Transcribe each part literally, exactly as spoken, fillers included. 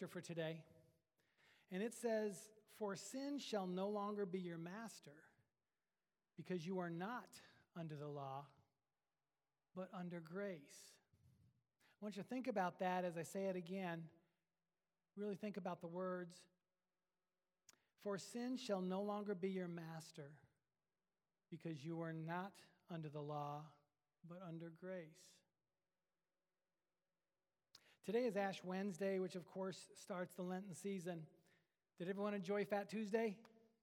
scripture for today. And it says, "For sin shall no longer be your master, because you are not under the law, but under grace." I want you to think about that as I say it again. Really think about the words. "For sin shall no longer be your master, because you are not under the law, but under grace." Today is Ash Wednesday, which of course starts the Lenten season. Did everyone enjoy Fat Tuesday?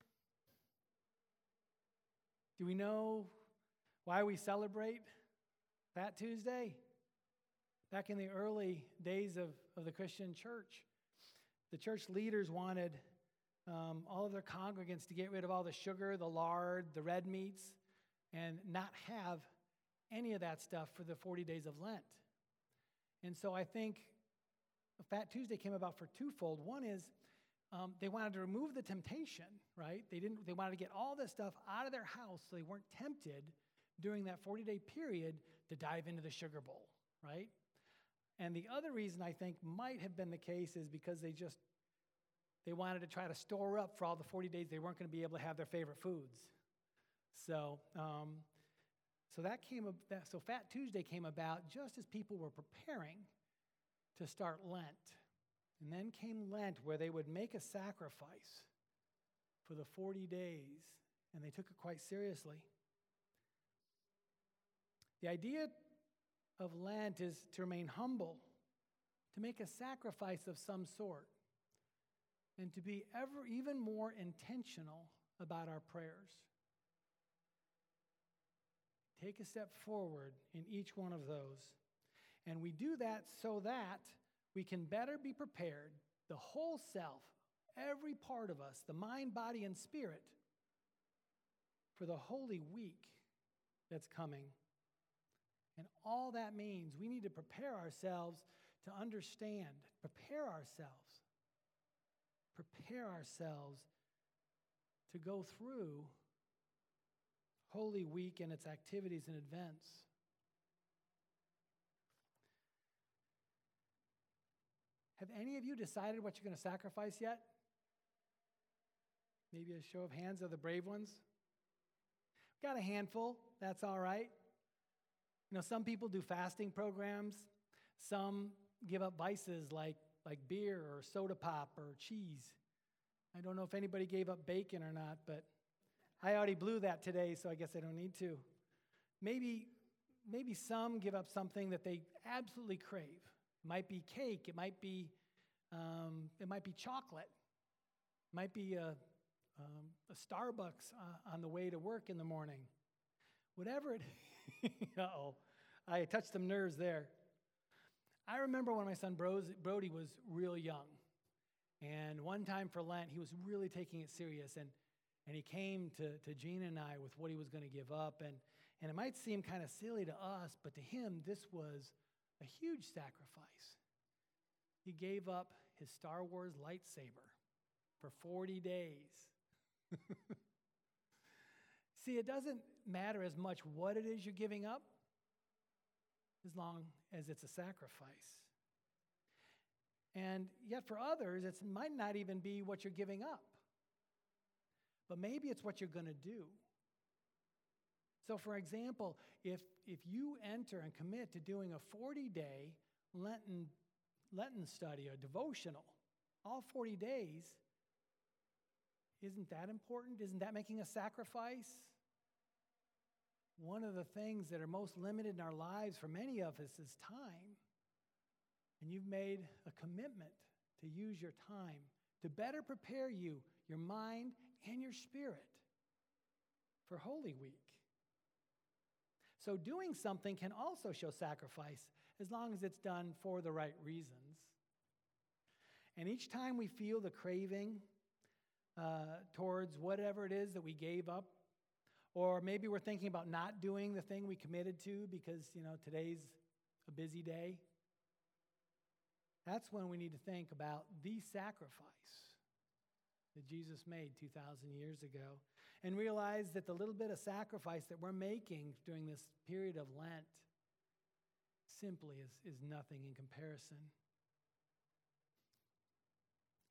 Do we know why we celebrate Fat Tuesday? Back in the early days of, of the Christian church, the church leaders wanted um, all of their congregants to get rid of all the sugar, the lard, the red meats, and not have any of that stuff for the forty days of Lent. And so I think Fat Tuesday came about for twofold. One is um, they wanted to remove the temptation, right? They didn't. They wanted to get all this stuff out of their house so they weren't tempted during that forty-day period to dive into the sugar bowl, right? And the other reason I think might have been the case is because they just, they wanted to try to store up for all the forty days they weren't going to be able to have their favorite foods. So, um, so that came, that, so Fat Tuesday came about just as people were preparing to start Lent. And then came Lent, where they would make a sacrifice for the forty days, and they took it quite seriously. The idea of Lent is to remain humble, to make a sacrifice of some sort, and to be ever even more intentional about our prayers. Take a step forward in each one of those. And we do that so that we can better be prepared, the whole self, every part of us, the mind, body, and spirit, for the Holy Week that's coming. And all that means we need to prepare ourselves to understand, prepare ourselves, prepare ourselves to go through Holy Week and its activities and events. Have any of you decided what you're going to sacrifice yet? Maybe a show of hands of the brave ones. Got a handful, that's all right. You know, some people do fasting programs. Some give up vices like, like beer or soda pop or cheese. I don't know if anybody gave up bacon or not, but I already blew that today, so I guess I don't need to. Maybe, maybe some give up something that they absolutely crave. It might be cake. It might be, um, it might be chocolate. It might be a, um, a Starbucks uh, on the way to work in the morning. Whatever it uh-oh, I touched some nerves there. I remember when my son Brody was real young. And one time for Lent, he was really taking it serious. And, and he came to, to Gina and I with what he was going to give up. And, and it might seem kind of silly to us, but to him, this was a huge sacrifice. He gave up his Star Wars lightsaber for forty days. See, it doesn't matter as much what it is you're giving up, as long as it's a sacrifice. And yet for others, it might not even be what you're giving up, but maybe it's what you're going to do. So for example, if, if you enter and commit to doing a forty-day Lenten, Lenten study, a devotional, all forty days, isn't that important? Isn't that making a sacrifice? One of the things that are most limited in our lives for many of us is time. And you've made a commitment to use your time to better prepare you, your mind, and your spirit for Holy Week. So doing something can also show sacrifice as long as it's done for the right reasons. And each time we feel the craving uh, towards whatever it is that we gave up, or maybe we're thinking about not doing the thing we committed to because, you know, today's a busy day, that's when we need to think about the sacrifice that Jesus made two thousand years ago and realize that the little bit of sacrifice that we're making during this period of Lent simply is, is nothing in comparison.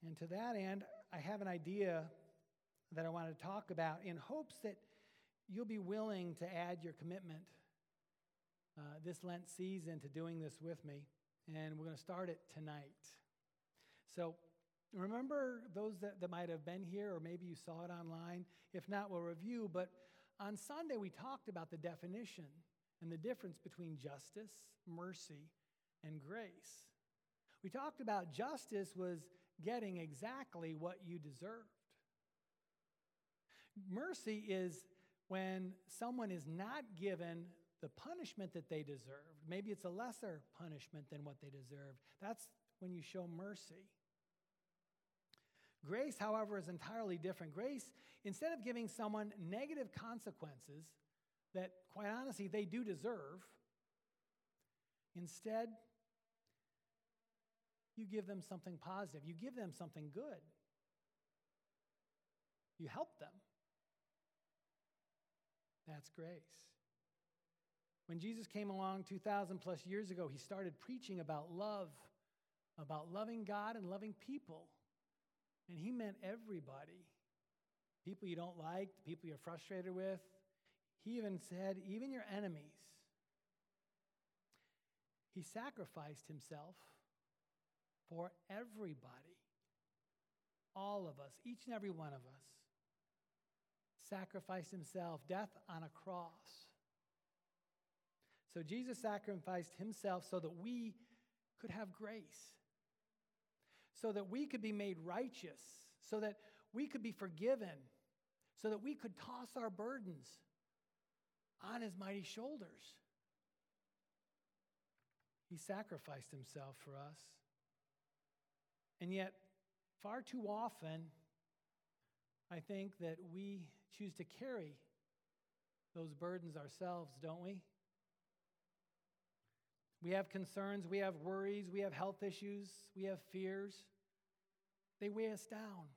And to that end, I have an idea that I want to talk about in hopes that you'll be willing to add your commitment uh, this Lent season to doing this with me. And we're going to start it tonight. So remember those that, that might have been here, or maybe you saw it online. If not, we'll review. But on Sunday, we talked about the definition and the difference between justice, mercy, and grace. We talked about justice was getting exactly what you deserved. Mercy is when someone is not given the punishment that they deserved. Maybe it's a lesser punishment than what they deserved. That's when you show mercy. Grace, however, is entirely different. Grace, instead of giving someone negative consequences that, quite honestly, they do deserve, instead, you give them something positive. You give them something good. You help them. That's grace. When Jesus came along two thousand plus years ago, he started preaching about love, about loving God and loving people. And he meant everybody. People you don't like, the people you're frustrated with. He even said, even your enemies. He sacrificed himself for everybody. All of us, each and every one of us. Sacrificed himself, death on a cross. So Jesus sacrificed himself so that we could have grace, so that we could be made righteous, so that we could be forgiven, so that we could toss our burdens on his mighty shoulders. He sacrificed himself for us. And yet, far too often, I think that we choose to carry those burdens ourselves, don't we? We have concerns, we have worries, we have health issues, we have fears. They weigh us down.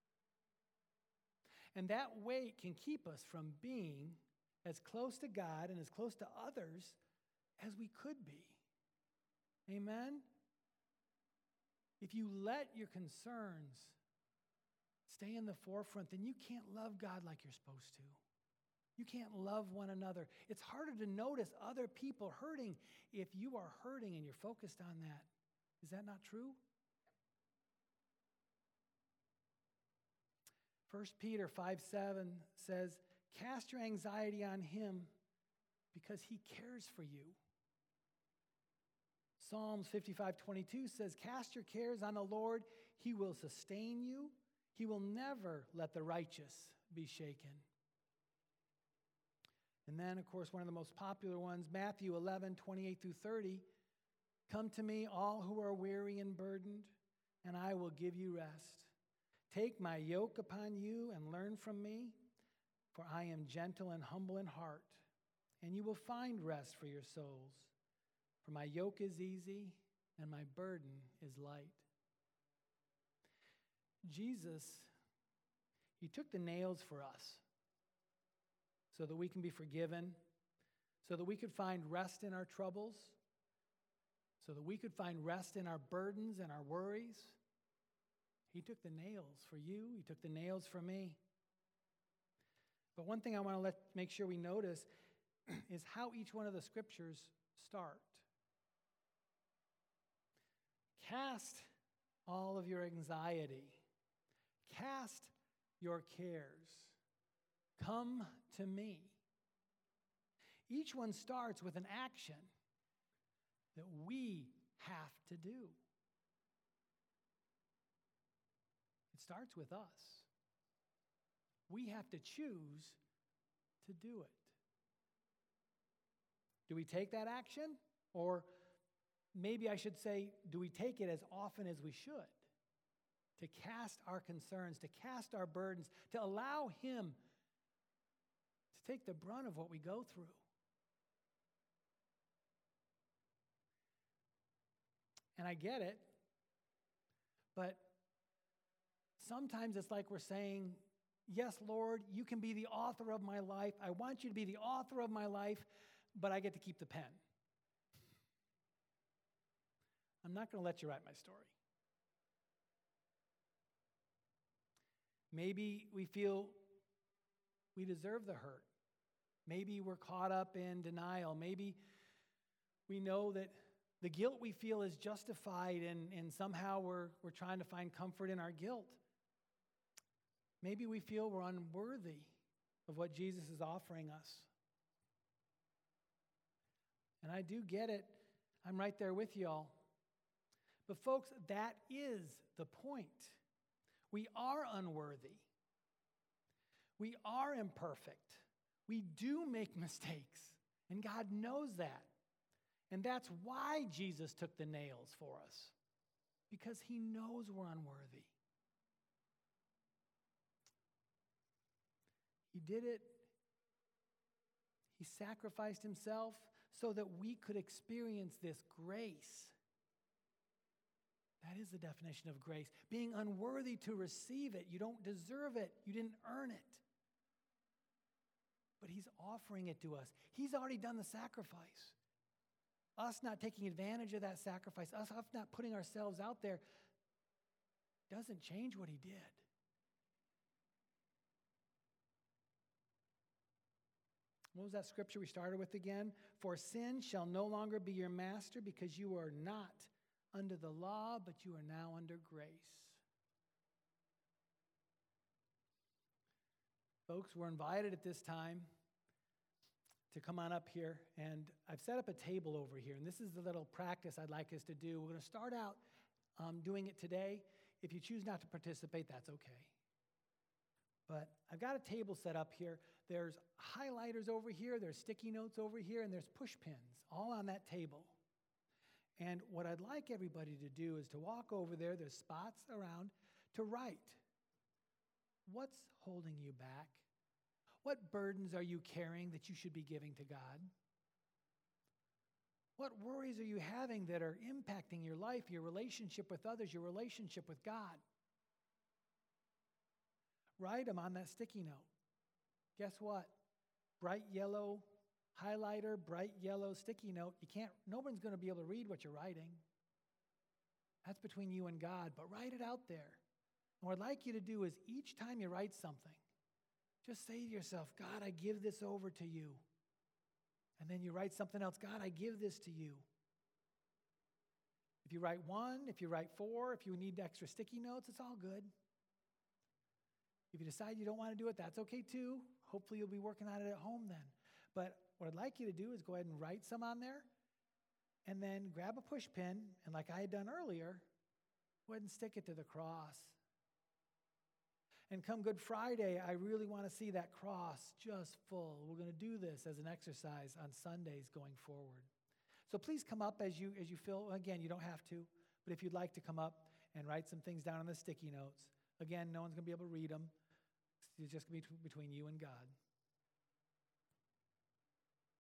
And that weight can keep us from being as close to God and as close to others as we could be. Amen? If you let your concerns stay in the forefront, then you can't love God like you're supposed to. You can't love one another. It's harder to notice other people hurting if you are hurting and you're focused on that. Is that not true? First Peter five seven says, cast your anxiety on him because he cares for you. Psalms fifty-five twenty-two says, cast your cares on the Lord. He will sustain you. He will never let the righteous be shaken. And then, of course, one of the most popular ones, Matthew eleven twenty-eight through thirty. Come to me, all who are weary and burdened, and I will give you rest. Take my yoke upon you and learn from me, for I am gentle and humble in heart, and you will find rest for your souls. For my yoke is easy and my burden is light. Jesus, he took the nails for us so that we can be forgiven, so that we could find rest in our troubles, so that we could find rest in our burdens and our worries. He took the nails for you. He took the nails for me. But one thing I want to let make sure we notice is how each one of the scriptures start. Cast all of your anxiety. Cast your cares. Come to me. Each one starts with an action that we have to do. It starts with us. We have to choose to do it. Do we take that action? Or maybe I should say, do we take it as often as we should? To cast our concerns, to cast our burdens, to allow him to take the brunt of what we go through. And I get it, but sometimes it's like we're saying, yes, Lord, you can be the author of my life. I want you to be the author of my life, but I get to keep the pen. I'm not going to let you write my story. Maybe we feel we deserve the hurt. Maybe we're caught up in denial. Maybe we know that the guilt we feel is justified and, and somehow we're, we're trying to find comfort in our guilt. Maybe we feel we're unworthy of what Jesus is offering us. And I do get it. I'm right there with y'all. But folks, that is the point. We are unworthy. We are imperfect. We do make mistakes. And God knows that. And that's why Jesus took the nails for us. Because he knows we're unworthy. He did it. He sacrificed himself so that we could experience this grace. That is the definition of grace. Being unworthy to receive it. You don't deserve it. You didn't earn it. But he's offering it to us. He's already done the sacrifice. Us not taking advantage of that sacrifice, us not putting ourselves out there, doesn't change what he did. What was that scripture we started with again? For sin shall no longer be your master, because you are not under the law, but you are now under grace. Folks, we're invited at this time to come on up here, and I've set up a table over here, and this is the little practice I'd like us to do. We're going to start out um, doing it today. If you choose not to participate, that's okay. But I've got a table set up here. There's highlighters over here, there's sticky notes over here, and there's push pins all on that table. And what I'd like everybody to do is to walk over there, there's spots around, to write. What's holding you back? What burdens are you carrying that you should be giving to God? What worries are you having that are impacting your life, your relationship with others, your relationship with God? Write them on that sticky note. Guess what? Bright yellow highlighter, bright yellow sticky note. You can't, no one's going to be able to read what you're writing. That's between you and God, but write it out there. And what I'd like you to do is each time you write something, just say to yourself, God, I give this over to you. And then you write something else, God, I give this to you. If you write one, if you write four, if you need extra sticky notes, it's all good. If you decide you don't want to do it, that's okay too. Hopefully you'll be working on it at home then. But what I'd like you to do is go ahead and write some on there, and then grab a push pin, and like I had done earlier, go ahead and stick it to the cross. And come Good Friday, I really want to see that cross just full. We're going to do this as an exercise on Sundays going forward. So please come up as you as you feel. Again, you don't have to, but if you'd like to come up and write some things down on the sticky notes. Again, no one's going to be able to read them. It's just going to be between you and God.